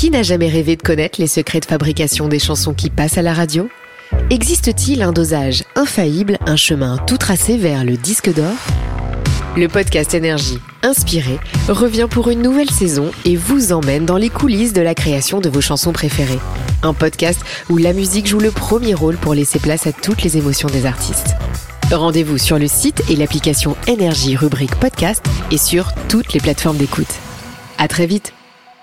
Qui n'a jamais rêvé de connaître les secrets de fabrication des chansons qui passent à la radio ? Existe-t-il un dosage infaillible, un chemin tout tracé vers le disque d'or ? Le podcast Énergie, inspiré, revient pour une nouvelle saison et vous emmène dans les coulisses de la création de vos chansons préférées. Un podcast où la musique joue le premier rôle pour laisser place à toutes les émotions des artistes. Rendez-vous sur le site et l'application Énergie rubrique podcast et sur toutes les plateformes d'écoute. À très vite.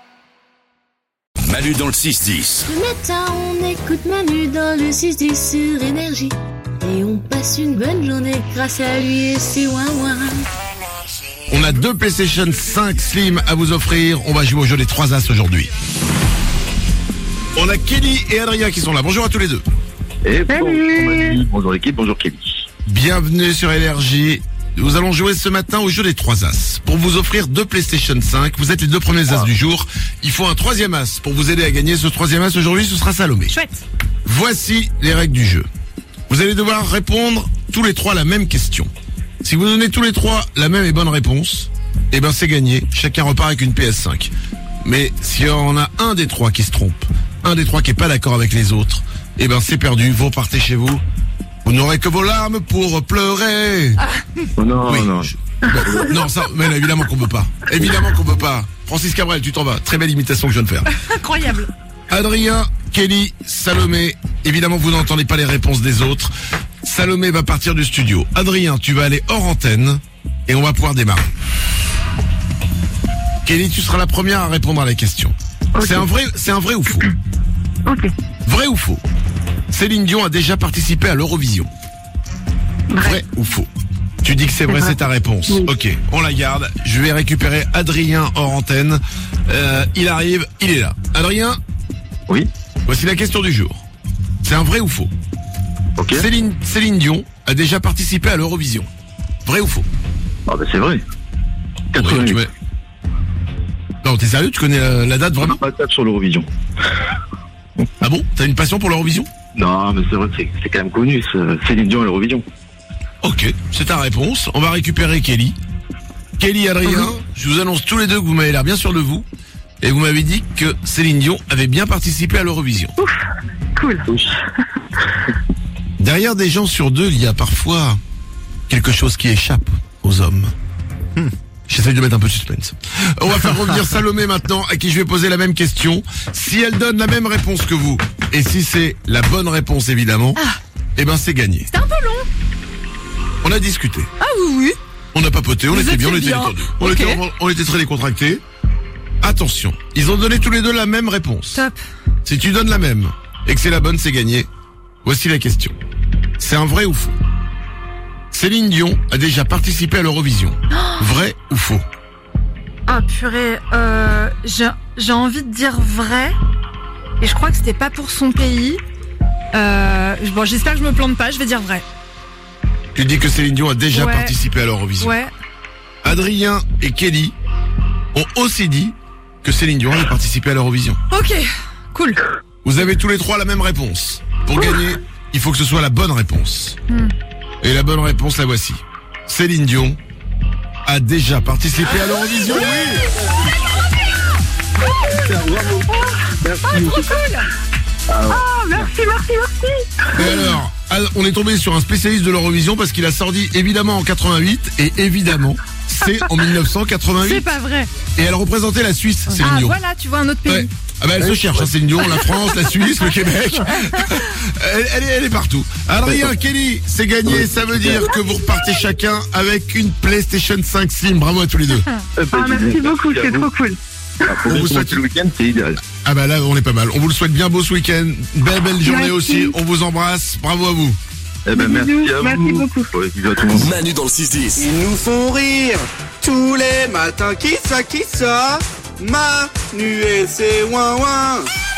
Manu dans le 6-10. Le matin, on écoute Manu dans le 6-10 sur Énergie. Et on passe une bonne journée grâce à lui et ses ouin-ouin. On a 2 PlayStation 5 Slim à vous offrir. On va jouer au jeu des 3 As aujourd'hui. On a Kelly et Adrien qui sont là. Bonjour à tous les deux. Et bonjour Manu, bonjour l'équipe, bonjour Kelly. Bienvenue sur Énergie. Nous allons jouer ce matin au jeu des 3 As. Pour vous offrir 2 PlayStation 5, vous êtes les 2 premiers As du jour. Il faut un 3e As pour vous aider à gagner. Ce 3e As aujourd'hui, ce sera Salomé. Chouette. Voici les règles du jeu. Vous allez devoir répondre tous les 3 la même question. Si vous donnez tous les 3 la même et bonne réponse, eh ben c'est gagné. Chacun repart avec une PS5. Mais si on a un des 3 qui se trompe, un des 3 qui est pas d'accord avec les autres, eh ben c'est perdu. Vous repartez chez vous. Vous n'aurez que vos larmes pour pleurer. Oh non, Oui, non. Non, ça, mais là, évidemment qu'on peut pas. Évidemment qu'on peut pas. Francis Cabrel, tu t'en vas. Très belle imitation que je viens de faire. Incroyable. Adrien, Kelly, Salomé. Évidemment, vous n'entendez pas les réponses des autres. Salomé va partir du studio. Adrien, tu vas aller hors antenne et on va pouvoir démarrer. Kelly, tu seras la première à répondre à la question. Okay. C'est un vrai ou faux? Ok. Vrai ou faux? Céline Dion a déjà participé à l'Eurovision. Vrai ou faux? Tu dis que c'est vrai, c'est ta réponse. Oui. Ok, on la garde. Je vais récupérer Adrien hors antenne. Il arrive, il est là. Adrien? Oui. Voici la question du jour. C'est un vrai ou faux? Ok. Céline Dion a déjà participé à l'Eurovision. Vrai ou faux? Ah bah c'est vrai. 88. Ouais, non, t'es sérieux? Tu connais la date vraiment? Pas de date sur l'Eurovision. Ah bon? T'as une passion pour l'Eurovision? Non, mais c'est vrai, c'est quand même connu, Céline Dion à l'Eurovision. Ok, c'est ta réponse. On va récupérer Kelly. Kelly et Adrien, je vous annonce tous les deux que vous m'avez l'air bien sûr de vous. Et vous m'avez dit que Céline Dion avait bien participé à l'Eurovision. Ouf, cool. Derrière des gens sur 2, il y a parfois quelque chose qui échappe aux hommes. J'essaie de mettre un peu de suspense. On va faire revenir Salomé maintenant, à qui je vais poser la même question. Si elle donne la même réponse que vous, et si c'est la bonne réponse évidemment, eh ben c'est gagné. C'était un peu long. On a discuté. Ah oui. On a papoté, on était bien, on était détendus. On était très décontractés. Attention, ils ont donné tous les 2 la même réponse. Top. Si tu donnes la même, et que c'est la bonne, c'est gagné. Voici la question. C'est un vrai ou faux? Céline Dion a déjà participé à l'Eurovision. Vrai ou faux? Ah purée, j'ai envie de dire vrai. Et je crois que c'était pas pour son pays. Bon, j'espère que je me plante pas, je vais dire vrai. Tu dis que Céline Dion a déjà participé à l'Eurovision. Ouais. Adrien et Kelly ont aussi dit que Céline Dion a participé à l'Eurovision. Ok, cool. Vous avez tous les 3 la même réponse. Pour gagner, il faut que ce soit la bonne réponse. Et la bonne réponse, la voici. Céline Dion a déjà participé à l'Eurovision. Merci. Trop cool. Merci. Et alors, on est tombé sur un spécialiste de l'Eurovision parce qu'il a sorti évidemment en 88 et évidemment c'est en 1988. C'est pas vrai. Et elle représentait la Suisse, Céline Dion. Voilà, tu vois un autre pays. Ouais. Ah bah elle se cherche, Céline Dion, la France, la Suisse, le Québec. Elle est partout. Adrien, Kelly, c'est gagné. Ça veut dire que vous repartez chacun avec une PlayStation 5 Slim. Bravo à tous les 2. Merci beaucoup, c'est trop cool. On vous souhaite le week-end, c'est idéal. Ah bah là, on est pas mal. On vous le souhaite bien beau ce week-end. Belle journée aussi. On vous embrasse. Bravo à vous. Eh ben merci à vous. Merci beaucoup. Ouais, bisous à tout le monde. Manu dans le 6-10. Ils nous font rire tous les matins. Qui ça? Manu et ses ouin-ouin.